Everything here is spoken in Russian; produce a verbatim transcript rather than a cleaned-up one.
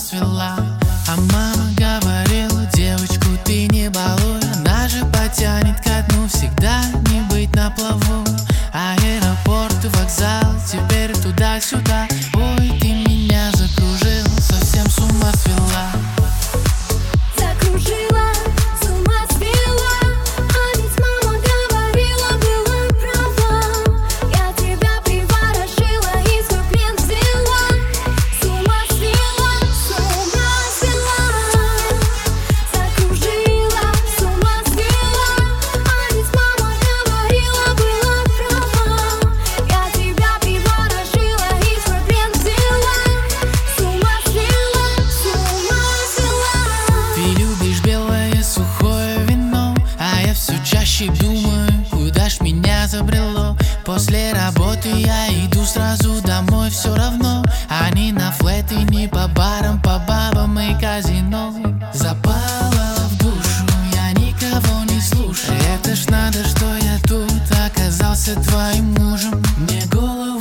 свела. А мама говорила: девочку ты не балуй, она же потянет ко дну, всегда не быть на плаву. Аэропорт и вокзал, теперь туда-сюда. Ой, ты меня закружила, совсем с ума свела. Закружила, с ума свела, а ведь мама говорила, была права. Я тебя приворожила и свой плен взяла. С ума свела, с ума свела. Закружила, с ума свела, а ведь мама говорила, была права. Я тебя приворожила и свой плен взяла. С ума свела, с ума свела. Ты любишь белое сухое вино, а я все чаще думаю, куда ж меня забрело. После работы я иду сразу домой, все равно. А не на флэты, не по барам, по бабам и казино. Запала в душу, я никого не слушаю. Это ж надо, что я тут оказался твоим мужем. Мне голову